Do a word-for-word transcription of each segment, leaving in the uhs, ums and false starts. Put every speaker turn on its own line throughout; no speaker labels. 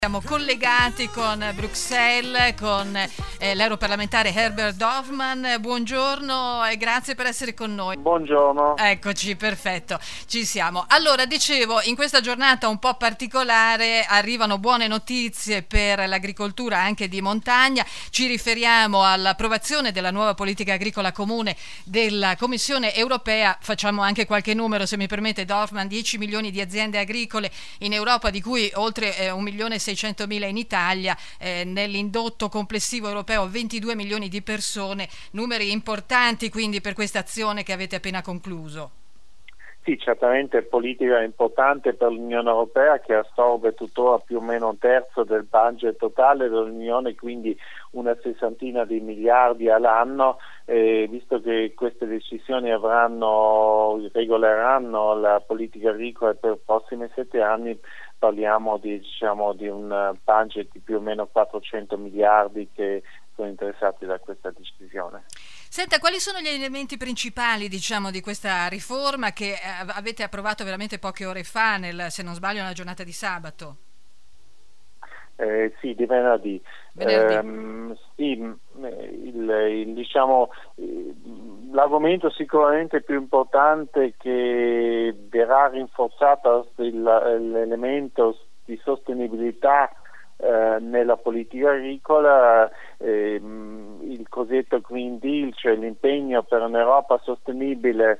Siamo collegati con Bruxelles, con eh, l'europarlamentare Herbert Dorfmann. Buongiorno e grazie per essere con noi.
Buongiorno.
Eccoci, perfetto, ci siamo. Allora, dicevo, in questa giornata un po' particolare arrivano buone notizie per l'agricoltura anche di montagna. Ci riferiamo all'approvazione della nuova politica agricola comune della Commissione europea. Facciamo anche qualche numero, se mi permette, Dorfmann: dieci milioni di aziende agricole in Europa, di cui oltre eh, un milione e seicentomila in Italia, eh, nell'indotto complessivo europeo ventidue milioni di persone, numeri importanti quindi per questa azione che avete appena concluso.
Sì, certamente è politica importante per l'Unione Europea, che assorbe tuttora più o meno un terzo del budget totale dell'Unione, quindi una sessantina di miliardi all'anno, eh, visto che queste decisioni avranno, regoleranno la politica agricola per i prossimi sette anni. Parliamo di, diciamo, di un budget di più o meno quattrocento miliardi che sono interessati da questa decisione.
Senta, quali sono gli elementi principali, diciamo, di questa riforma che avete approvato veramente poche ore fa, nel, se non sbaglio, nella giornata di sabato?
Eh, sì, di venerdì.
venerdì.
Eh, sì, il, il, diciamo, l'argomento sicuramente più importante che verrà rinforzato l'elemento di sostenibilità eh, nella politica agricola, eh, il cosiddetto Green Deal, cioè l'impegno per un'Europa sostenibile,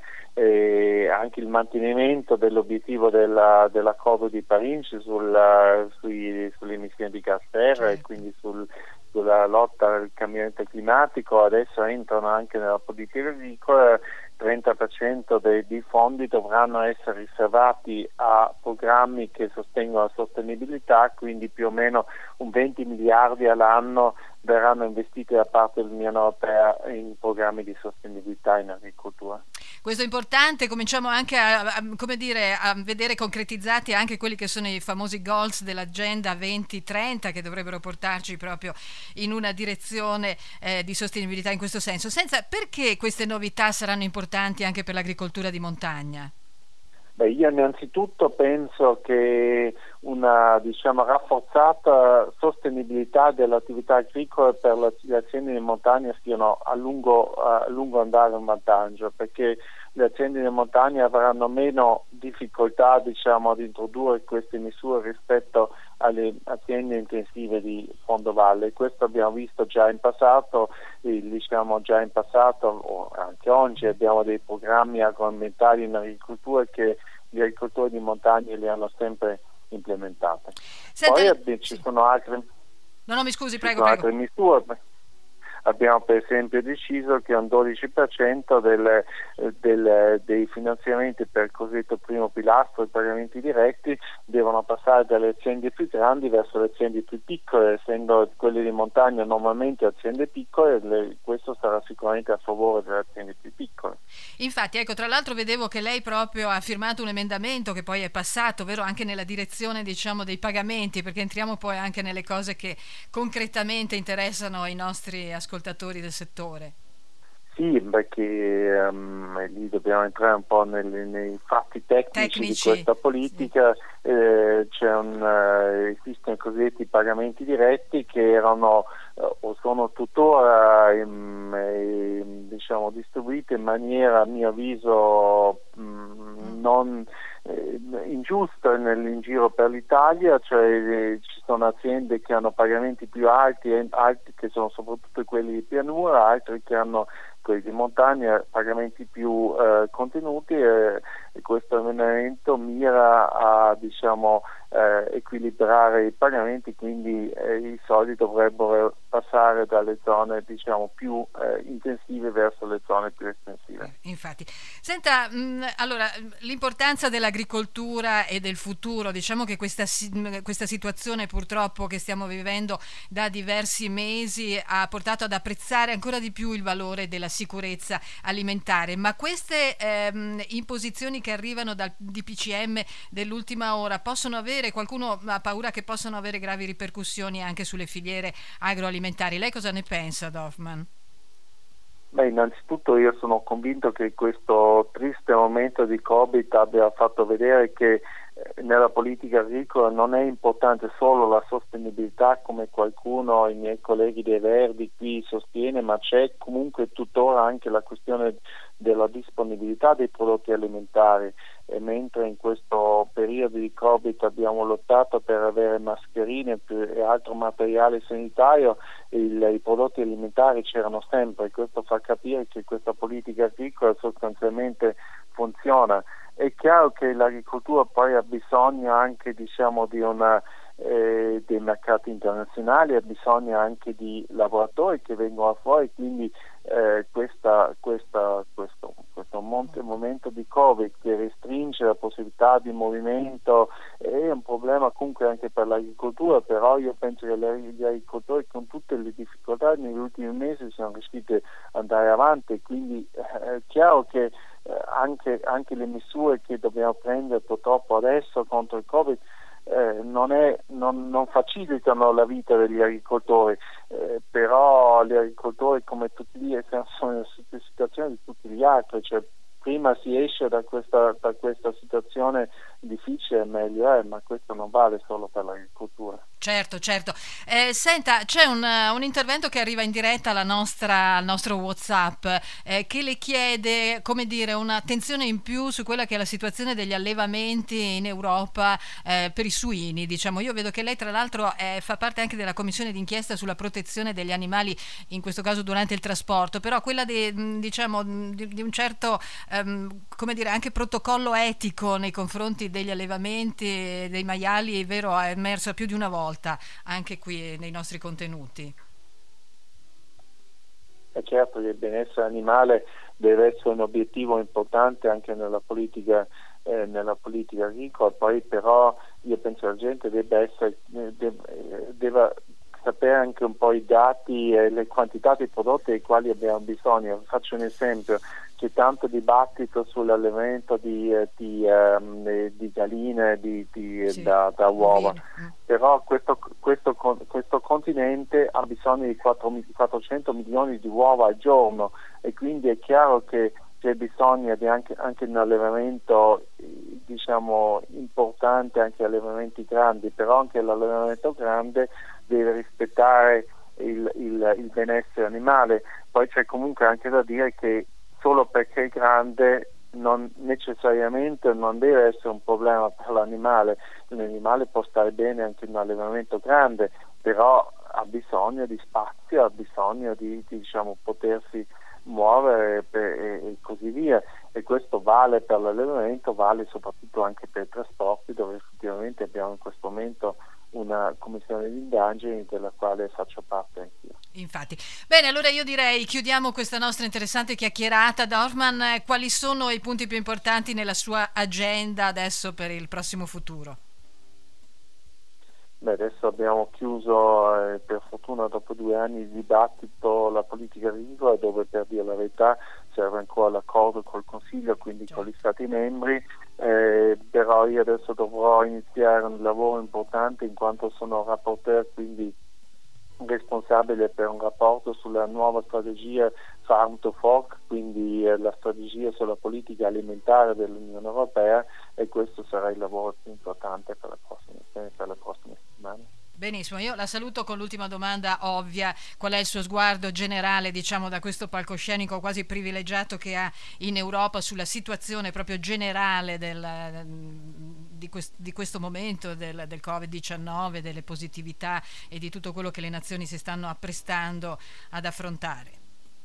e anche il mantenimento dell'obiettivo della, dell'accordo di Parigi sulla, sui, sulle emissioni di gas serra e quindi sul, sulla lotta al cambiamento climatico. Adesso entrano anche nella politica agricola. trenta per cento dei, dei fondi dovranno essere riservati a programmi che sostengono la sostenibilità, quindi più o meno un venti miliardi all'anno verranno investiti da parte dell'Unione Europea in programmi di sostenibilità in agricoltura.
Questo è importante, cominciamo anche a, a, come dire, a vedere concretizzati anche quelli che sono i famosi goals dell'Agenda venti trenta, che dovrebbero portarci proprio in una direzione eh, di sostenibilità in questo senso. Senza, perché queste novità saranno importanti anche per l'agricoltura di montagna?
Beh, io innanzitutto penso che una, diciamo, rafforzata sostenibilità dell'attività agricola per le aziende di montagna stiano a lungo, a lungo andare un vantaggio, perché le aziende di montagna avranno meno difficoltà, diciamo, ad introdurre queste misure rispetto alle aziende intensive di fondovalle. Questo abbiamo visto già in passato, eh, diciamo già in passato o anche oggi abbiamo dei programmi agroambientali in agricoltura che gli agricoltori di montagna li hanno sempre implementate.
Senta,
Poi abbi- ci sono altre,
no, no, mi scusi,
ci
prego,
sono
prego.
altre misure. Abbiamo per esempio deciso che un dodici per cento del, del, dei finanziamenti per il cosiddetto primo pilastro, i pagamenti diretti, devono passare dalle aziende più grandi verso le aziende più piccole, essendo quelle di montagna normalmente aziende piccole. Le, questo sarà sicuramente a favore delle aziende più piccole.
Infatti, ecco, tra l'altro vedevo che lei proprio ha firmato un emendamento che poi è passato, vero, anche nella direzione, diciamo, dei pagamenti, perché entriamo poi anche nelle cose che concretamente interessano i nostri ascoltatori ascoltatori del settore.
Sì, perché um, lì dobbiamo entrare un po' nel, nei fatti tecnici, tecnici di questa politica. Sì. Eh, c'è un, uh, esistono i cosiddetti pagamenti diretti che erano uh, o sono tuttora um, eh, diciamo distribuiti in maniera, a mio avviso, um, non eh, ingiusta nel, in giro per l'Italia, cioè eh, ci sono aziende che hanno pagamenti più alti, alti che sono soprattutto quelli di pianura, altri che hanno quelli di montagna, pagamenti più eh, contenuti, eh, e questo emendamento mira a, diciamo, eh, equilibrare i pagamenti, quindi eh, i soldi dovrebbero passare dalle zone, diciamo, più eh, intensive verso le zone più estensive.
Infatti, senta, mh, allora l'importanza dell'agricoltura e del futuro, diciamo che questa, questa situazione purtroppo che stiamo vivendo da diversi mesi ha portato ad apprezzare ancora di più il valore della sicurezza alimentare, ma queste ehm, imposizioni che arrivano dal D P C M dell'ultima ora possono avere, qualcuno ha paura che possano avere gravi ripercussioni anche sulle filiere agroalimentari. Lei cosa ne pensa, Dorfmann?
Beh, innanzitutto io sono convinto che questo triste momento di Covid abbia fatto vedere che eh, nella politica agricola non è importante solo la sostenibilità, come qualcuno, i miei colleghi dei Verdi qui sostiene, ma c'è comunque tuttora anche la questione della disponibilità dei prodotti alimentari, e mentre in questo periodo di Covid abbiamo lottato per avere mascherine e altro materiale sanitario, il, i prodotti alimentari c'erano sempre, e questo fa capire che questa politica agricola sostanzialmente funziona. È chiaro che l'agricoltura poi ha bisogno anche, diciamo, di una eh, dei mercati internazionali, ha bisogno anche di lavoratori che vengono fuori, quindi eh, questa, questa, questo, questo monte, momento di Covid che restringe la possibilità di movimento è un problema comunque anche per l'agricoltura, però io penso che gli agricoltori con tutte le difficoltà negli ultimi mesi sono riusciti ad andare avanti, quindi eh, è chiaro che eh, anche, anche le misure che dobbiamo prendere purtroppo adesso contro il Covid Eh, non, è, non, non facilitano la vita degli agricoltori, eh, però gli agricoltori come tutti gli altri sono in una situazione di tutti gli altri, cioè prima si esce da questa, da questa situazione difficile meglio è, ma questo non vale solo per l'agricoltura.
Certo, certo. Eh, senta, c'è un, un intervento che arriva in diretta alla nostra, al nostro WhatsApp eh, che le chiede, come dire, un'attenzione in più su quella che è la situazione degli allevamenti in Europa eh, per i suini. Diciamo, io vedo che lei tra l'altro eh, fa parte anche della commissione d'inchiesta sulla protezione degli animali, in questo caso durante il trasporto, però quella di, diciamo, di, di un certo, ehm, come dire, anche protocollo etico nei confronti degli allevamenti dei maiali, è vero, è emerso più di una volta anche qui nei nostri contenuti.
È certo che il benessere animale deve essere un obiettivo importante anche nella politica eh, nella politica agricola, poi però io penso che la gente debba essere debba, debba sapere anche un po' i dati e le quantità di prodotti dei quali abbiamo bisogno. Faccio un esempio: c'è tanto dibattito sull'allevamento di, di, um, di galline di, di, sì, da, da uova, però questo, questo, questo continente ha bisogno di quattrocento milioni di uova al giorno, e quindi è chiaro che c'è bisogno di anche, anche un allevamento, diciamo, importante, anche allevamenti grandi, però anche l'allevamento grande deve rispettare il, il, il benessere animale. Poi c'è comunque anche da dire che solo perché è grande non necessariamente non deve essere un problema per l'animale. L'animale può stare bene anche in un allevamento grande, però ha bisogno di spazio, ha bisogno di, di diciamo, potersi muovere per, e, e così via, e questo vale per l'allevamento, vale soprattutto anche per i trasporti, dove effettivamente abbiamo in questo momento una commissione di indagini della quale faccio parte anch'io.
Infatti. Bene, allora io direi chiudiamo questa nostra interessante chiacchierata. Dorfman, quali sono i punti più importanti nella sua agenda adesso per il prossimo futuro?
Beh, adesso abbiamo chiuso, eh, per fortuna dopo due anni di dibattito, la politica agricola, dove, per dire la verità, serve ancora l'accordo col Consiglio, quindi con gli Stati membri, eh, però io adesso dovrò iniziare un lavoro importante in quanto sono rapporteur, quindi responsabile per un rapporto sulla nuova strategia Farm to Fork, quindi eh, la strategia sulla politica alimentare dell'Unione Europea, e questo sarà il lavoro più importante per le prossime, per le prossime settimane.
Benissimo, io la saluto con l'ultima domanda ovvia: qual è il suo sguardo generale, diciamo, da questo palcoscenico quasi privilegiato che ha in Europa sulla situazione proprio generale del, di, quest, di questo momento del, del covid diciannove, delle positività e di tutto quello che le nazioni si stanno apprestando ad affrontare?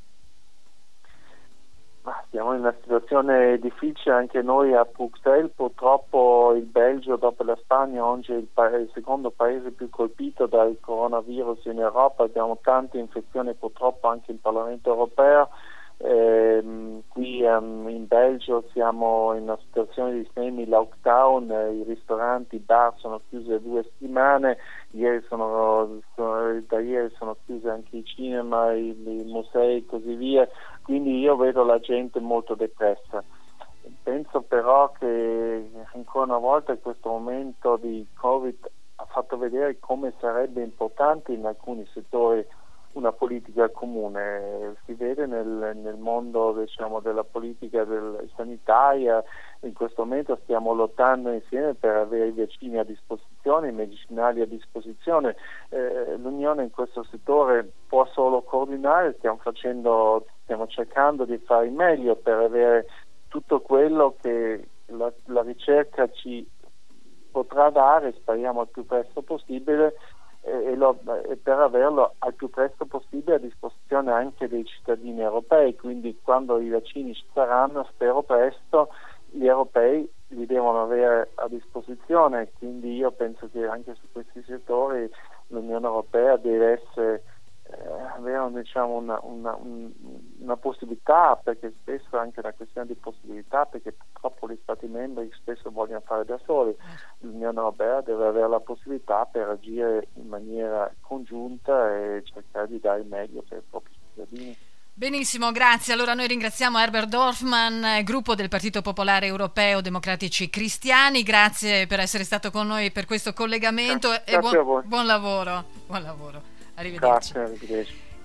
Siamo in una situazione difficile anche noi a Bruxelles. Purtroppo il Belgio, dopo la Spagna, oggi è il, pa- il secondo paese più colpito dal coronavirus in Europa. Abbiamo tante infezioni purtroppo anche in Parlamento europeo. Eh, qui um, in Belgio siamo in una situazione di semi-lockdown, eh, i ristoranti, i bar sono chiusi da due settimane, ieri sono, sono, da ieri sono chiusi anche i cinema, i, i musei e così via, quindi io vedo la gente molto depressa. Penso però che ancora una volta questo momento di Covid ha fatto vedere come sarebbe importante in alcuni settori una politica comune. Si vede nel, nel mondo, diciamo, della politica del, sanitaria. In questo momento stiamo lottando insieme per avere i vaccini a disposizione, i medicinali a disposizione. Eh, L'Unione in questo settore può solo coordinare, stiamo facendo, stiamo cercando di fare il meglio per avere tutto quello che la, la ricerca ci potrà dare, speriamo al più presto possibile, e, lo, e per averlo al più presto possibile a disposizione anche dei cittadini europei. Quindi quando i vaccini ci saranno, spero presto, gli europei li devono avere a disposizione. Quindi io penso che anche su questi settori l'Unione Europea deve essere eh, avere, diciamo, una, una, un, una possibilità, perché spesso è anche una questione di possibilità, perché purtroppo gli Stati membri spesso vogliono fare da soli. L'Unione Europea deve avere la possibilità per agire in maniera congiunta e cercare di dare il meglio per i propri cittadini.
Benissimo, grazie. Allora noi ringraziamo Herbert Dorfmann, gruppo del Partito Popolare Europeo Democratici Cristiani. Grazie per essere stato con noi per questo collegamento.
Grazie,
e
grazie
buon,
a voi.
buon lavoro. Buon lavoro. Arrivederci.
Grazie, arrivederci.